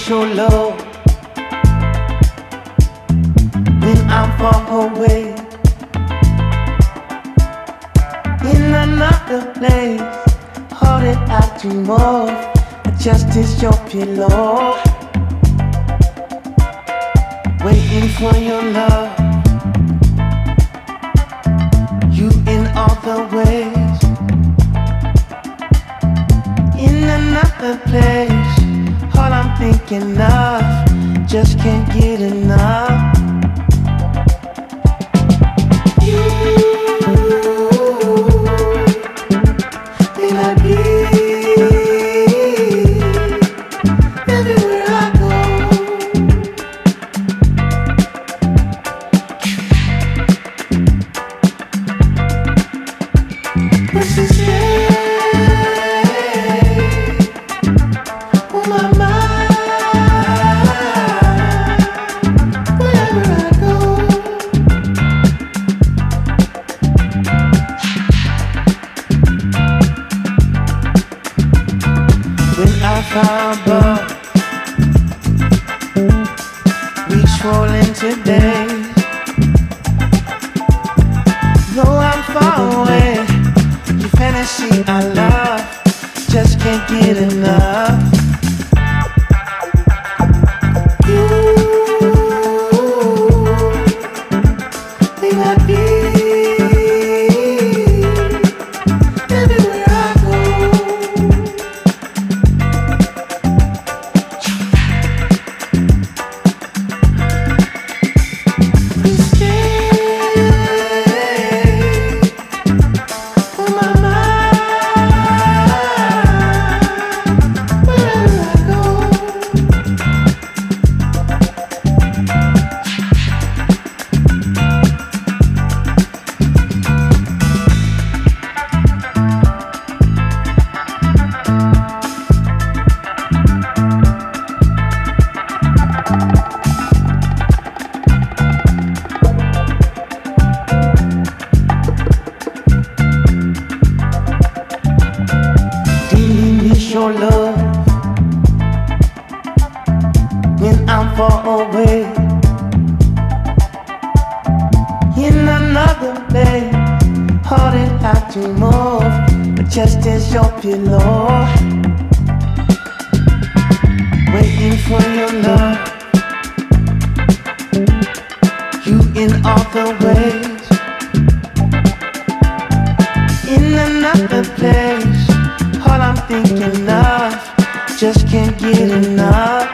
your love when I'm far away in another place. All that I dream of, just is your pillow, waiting for your love. You in all the ways, in another place. All I'm thinking of, just can't get enough. You, may not be everywhere I go. What she say on my mind, wherever I go. When I found love, reach for into days. Though I'm far away, your fantasy I love, just can't get enough. You may not be everywhere I go. You stay on my mind, wherever I go. Deeply miss your love when I'm far away in another place. All that I dream of, but just as your pillow, waiting for your love. You in all the ways, in another place. All I'm thinking of, just can't get enough.